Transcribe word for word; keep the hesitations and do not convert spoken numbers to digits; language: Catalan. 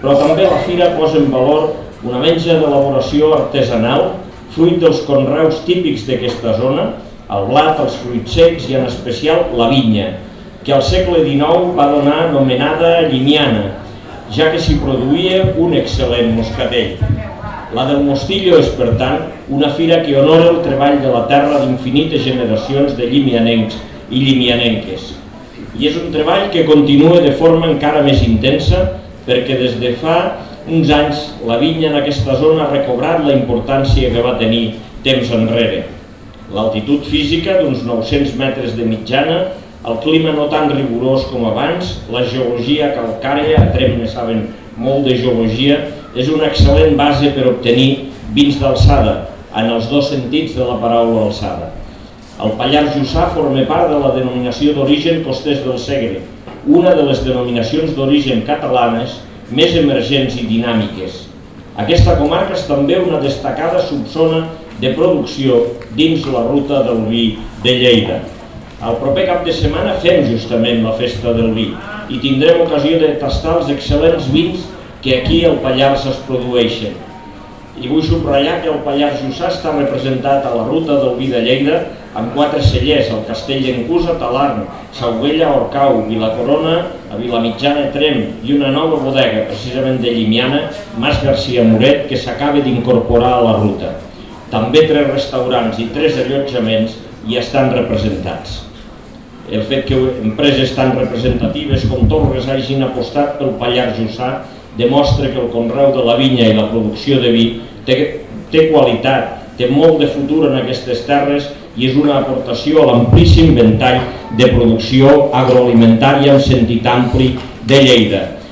però també la fira posa en valor una menja d'elaboració artesanal, fruit dels conreus típics d'aquesta zona, el blat, els fruits secs i en especial la vinya, que al segle dinou va donar anomenada llimiana, ja que s'hi produïa un excel·lent moscatell. La del Mostillo és, per tant, una fira que honora el treball de la terra d'infinites generacions de llimianencs i llimianenques. I és un treball que continua de forma encara més intensa perquè des de fa uns anys la vinya en aquesta zona ha recobrat la importància que va tenir temps enrere. L'altitud física d'uns nou-cents metres de mitjana, el clima no tan rigorós com abans, la geologia calcària, a Tremp ne saben molt de geologia, és una excel·lent base per obtenir vins d'alçada, en els dos sentits de la paraula alçada. El Pallars Jussà forma part de la denominació d'origen Costers del Segre, una de les denominacions d'origen catalanes més emergents i dinàmiques. Aquesta comarca és també una destacada subzona de producció dins la ruta del vi de Lleida. El proper cap de setmana fem justament la festa del vi i tindrem ocasió de tastar els excel·lents vins que aquí al Pallars es produeixen. I vull subratllar que el Pallars Jussà està representat a la ruta del vi de Lleida amb quatre cellers, el Castell d'Encusa, Talarn, Sauvella, Orcau, Vilacorona, a Vilamitjana, Tremp i una nova bodega, precisament de Llimiana, Mas Garcia Moret, que s'acaba d'incorporar a la ruta. També tres restaurants i tres allotjaments hi estan representats. El fet que empreses tan representatives com Torres hagin apostat pel Pallars Jussà demostra que el conreu de la vinya i la producció de vi té, té qualitat, té molt de futur en aquestes terres i és una aportació a l'amplíssim ventall de producció agroalimentària en sentit ampli de Lleida.